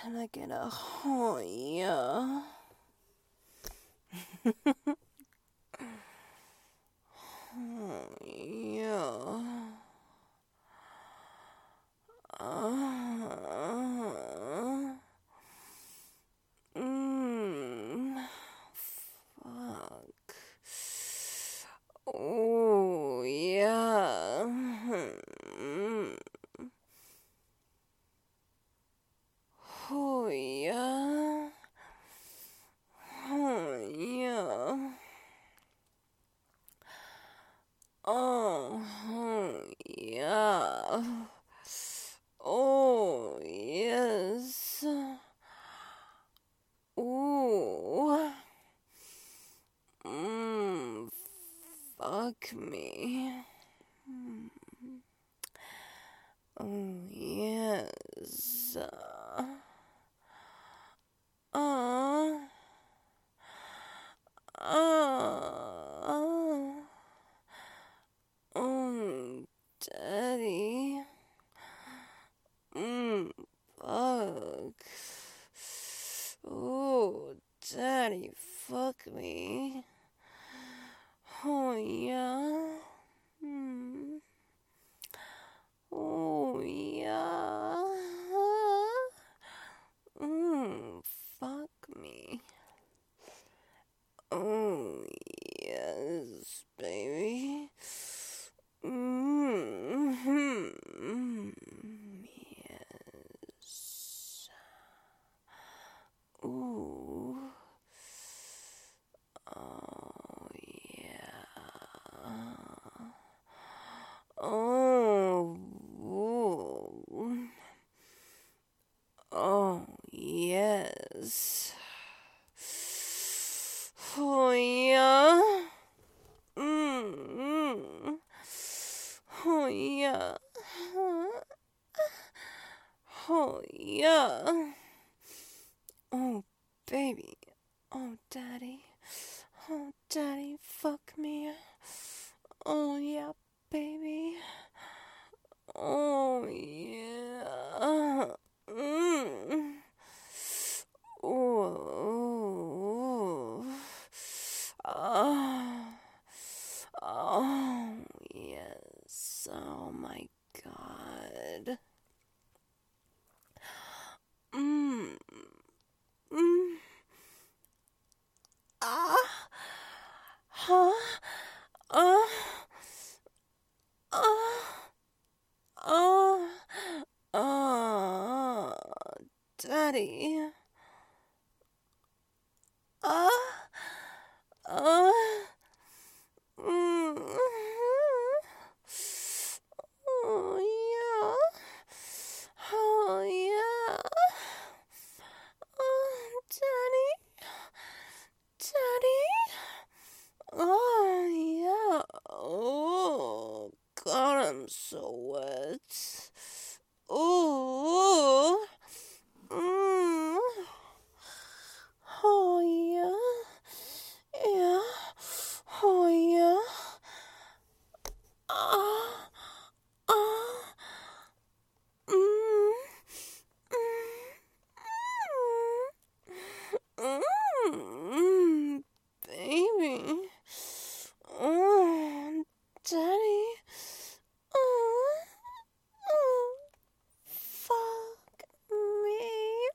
Can I get a oh yeah? Oh yeah. Uh, mm, fuck. Oh yeah. Mm. Oh yeah. Oh yeah. Oh yeah. Oh yes. Ooh. Mm, fuck me. Oh yes. Uh, uh, daddy. Fuck. Oh, daddy, fuck me. Oh yeah. Hmm. Oh yeah. Fuck me. Oh yes, baby. Mm-hmm. Yes. Ooh. Oh yeah. Oh. Ooh. Oh yes. Oh yeah. Mm. Oh yeah. Oh yeah. Oh baby. Oh daddy. Oh daddy, fuck me. Oh yeah, baby. Oh yeah. Mm. Oh. Oh. Oh yes. Oh my god. Mm. Mm. Ah. Huh. Uh. Uh. Uh. Daddy. Uh. Uh. Mm. Oh yeah. Oh yeah. Oh, Daddy. Daddy. Oh yeah. Oh God, I'm so wet. Oh. Mm. Oh yeah. Yeah. Oh yeah. Ah. Ah. Mm. Mm. Mm. Baby. Oh, Daddy. Oh, oh, fuck me.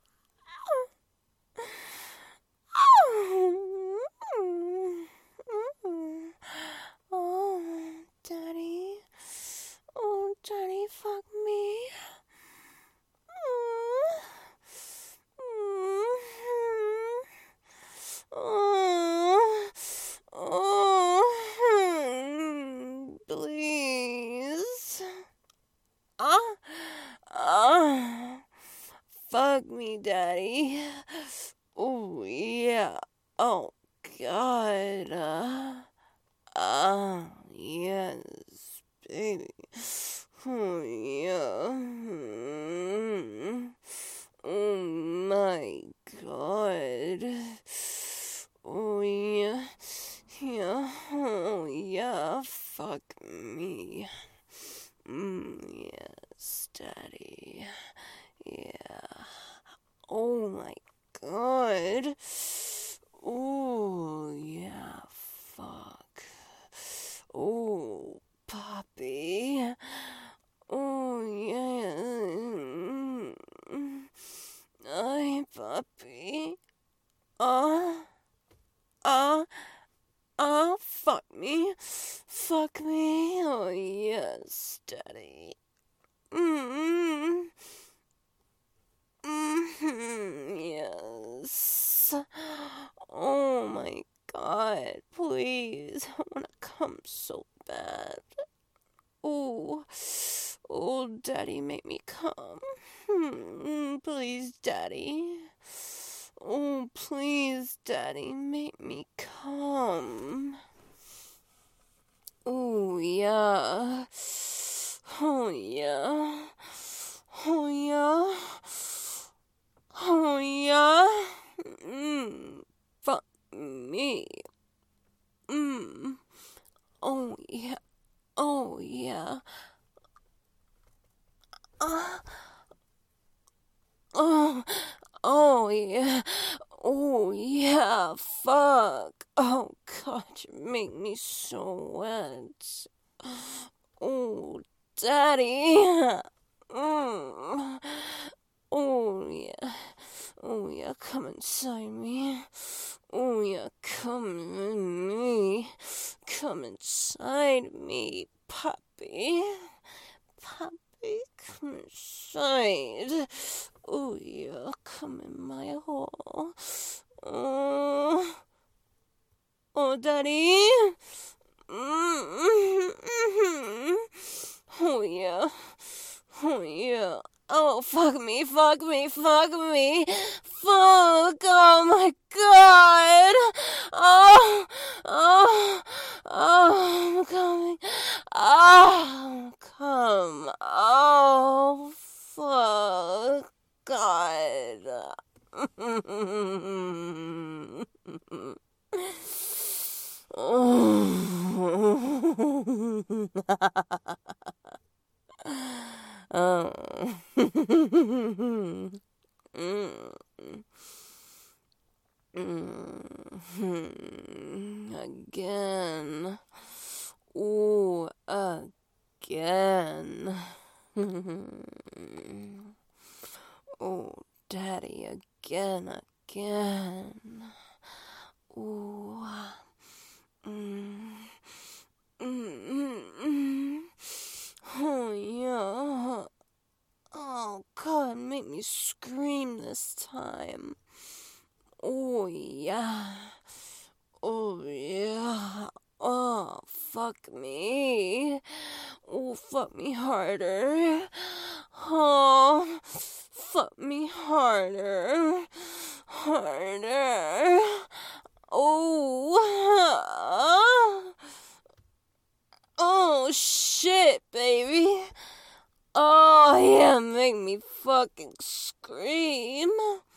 Oh, oh, Daddy. Oh, Daddy, fuck me. Oh, oh, please. Ah, ah, fuck me, Daddy. Oh, yeah. Oh, God. Yes, baby. Oh, yeah. Oh, my God. Oh, yeah. Yeah. Oh, yeah. Fuck me. Yes, Daddy. Yeah. Oh my god. Oh, yeah, fuck. Oh, Poppy. Oh, yeah. Ay, Poppy. Uh, fuck me. Fuck me. Oh, yes, Daddy. Mm-hmm. Mm-hmm. Yes. Oh my god, please. I wanna come so bad. Oh, oh, Daddy, make me come. Please, Daddy. Oh, please, Daddy, make me come. Oh, yeah. Oh, yeah. Oh, yeah. Oh, yeah. Fuck me. Oh, yeah. Oh, yeah. Oh, oh, yeah. Oh, yeah. Fuck. Oh, God, you make me so wet. Oh, Daddy. Oh, yeah. Oh, yeah, come inside me. Oh, yeah, come in me. Come inside me, puppy. Puppy, come inside. Oh, yeah, come in my hole. Oh, oh, Daddy. Oh, yeah. Oh, yeah. Oh, fuck me, fuck me, fuck me. Fuck, oh my god. Oh, oh, oh, I'm coming. Oh, come. Oh, fuck. God. Oh. Again. Ooh, again. Oh, Daddy, again. Ooh. Oh, yeah. Oh, God, make me scream this time. Oh, yeah. Oh, yeah. Oh, fuck me. Oh, fuck me harder. Oh, fuck me harder. Harder. Oh. Oh, shit, baby. Oh, yeah, make me fucking scream.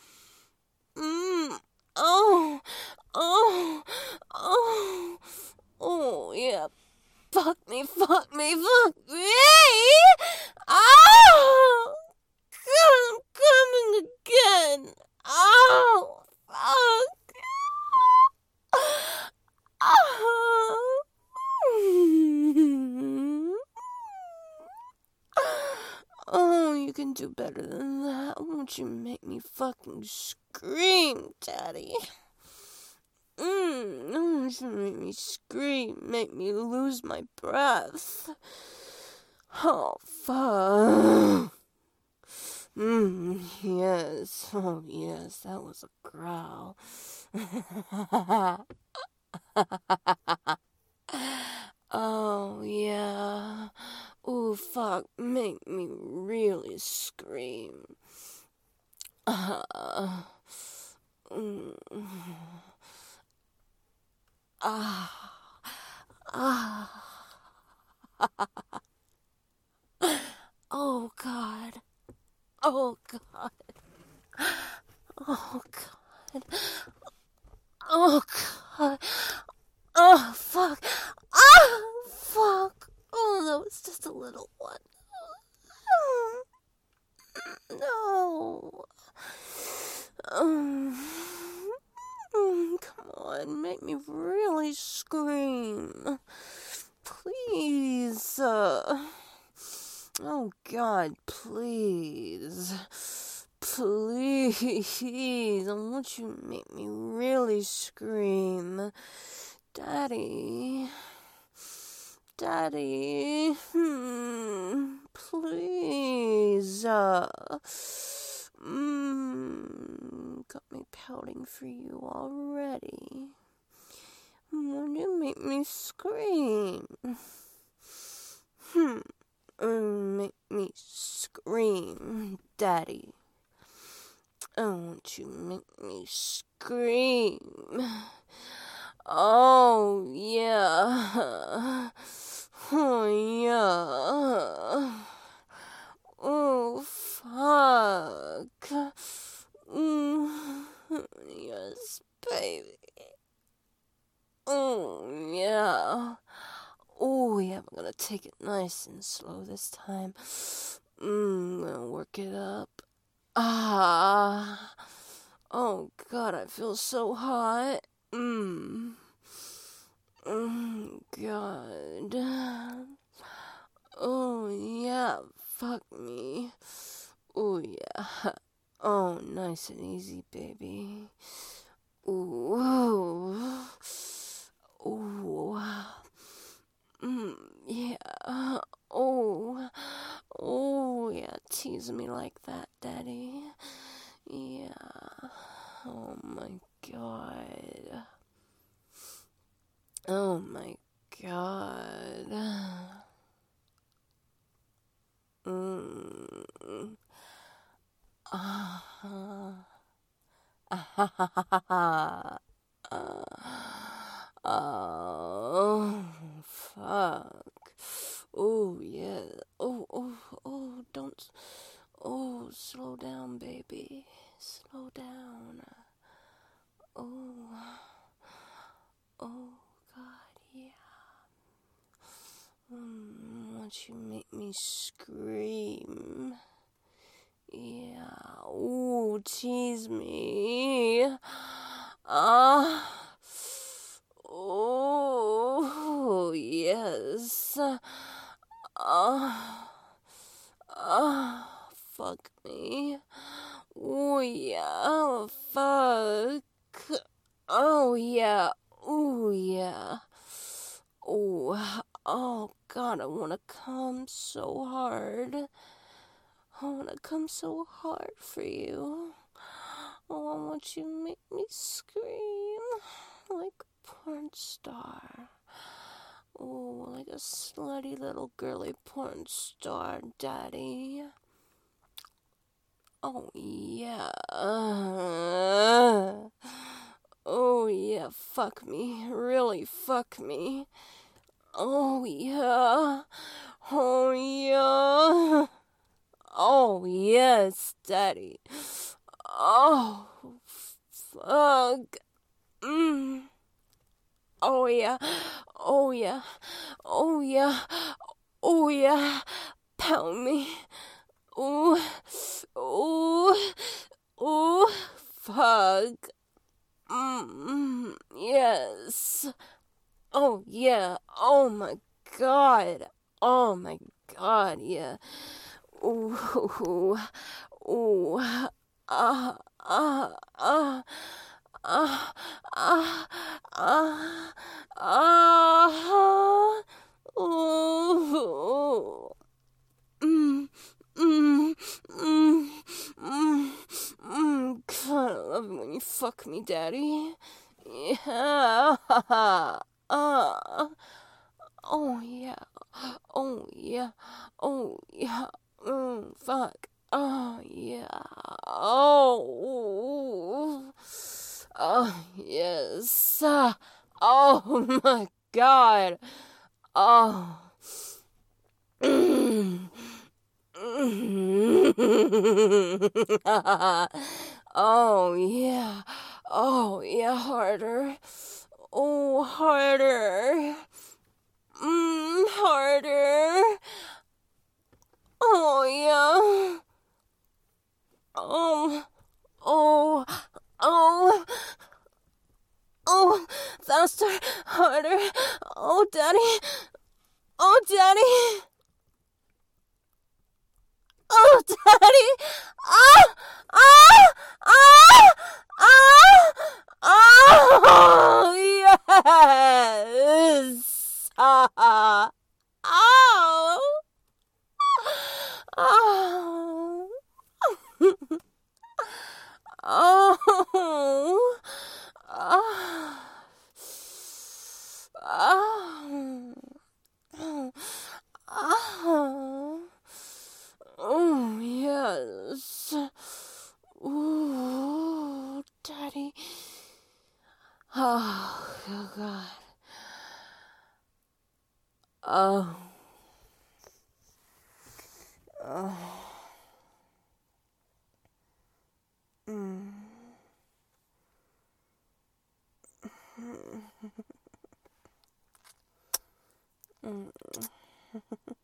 Oh, oh, oh, oh, yeah. Fuck me, fuck me, fuck me. Oh, God, I'm coming again. Oh, fuck. Oh. Oh, you can do better than that. Won't you make me fucking scream, Daddy? Won't you make me scream, make me lose my breath? Oh, fuck. Yes. Oh, yes, that was a growl. Oh, yeah. Oh, fuck, make me really scream. Oh, God. Oh, God. Oh, God. Oh, God. Oh, fuck. Oh, fuck. Oh, that was just a little one. No. Come on, make me really scream. Please. Oh, God, please. Please. I want you to make me really scream. Daddy. Daddy. Please. Got me pouting for you already. Won't you make me scream? Make me scream, Daddy. I want you to make me scream. Oh, yeah. Oh, yeah. Oh, fuck. Yes, baby. Oh, yeah. Oh, yeah, we're gonna take it nice and slow this time. I'm gonna work it up. Ah. Oh, God, I feel so hot. God. Oh, yeah, fuck me. Oh, yeah. Oh, nice and easy, baby. Ooh. Ooh. Yeah. Oh. Oh, yeah. Tease me like that, Daddy. Yeah. Oh, my God. Oh, my God. Oh, fuck. Oh, yeah. Oh, don't. Oh, slow down, baby. Slow down. Oh, God, yeah. Won't you make me scream? Yeah. Ooh, tease me. Oh, yes. Fuck me. Oh, yeah. Fuck. Oh, yeah. Oh, yeah. Oh, God, I wanna come so hard. I wanna come so hard for you. Oh, I want you to make me scream like a porn star. Oh, like a slutty little girly porn star, Daddy. Oh, yeah. Oh, yeah, fuck me. Really fuck me. Oh, yeah. Oh, yeah. Oh, yes, Daddy. Oh, fuck. Oh, yeah. Oh, yeah. Oh, yeah. Oh, yeah. Pound me. Ooh. Ooh. Ooh. Fuck. Yes. Oh, yeah. Oh, my God. Oh, my God, yeah. Ooh. Ooh. Ah. Ah. Ah. Ah. Ah. Ah. Ah. Ooh. God, I love it when you fuck me, Daddy. Yeah. Oh, yeah. Oh, yeah. Oh, yeah. Fuck. Oh, yeah. Oh. Oh, yes. Oh, my God. Oh. Oh, yeah. Oh, yeah, harder. Oh, harder. Harder. Oh, yeah. Oh, oh, oh, faster, harder. Oh, Daddy. Oh, Daddy. Oh, Daddy. Ah, ah, ah, ah, oh, yes. Ah, oh, oh, oh, oh. Oh, oh, oh, yes. Ooh, Daddy. Oh, God. Oh, oh. Mm. Mm.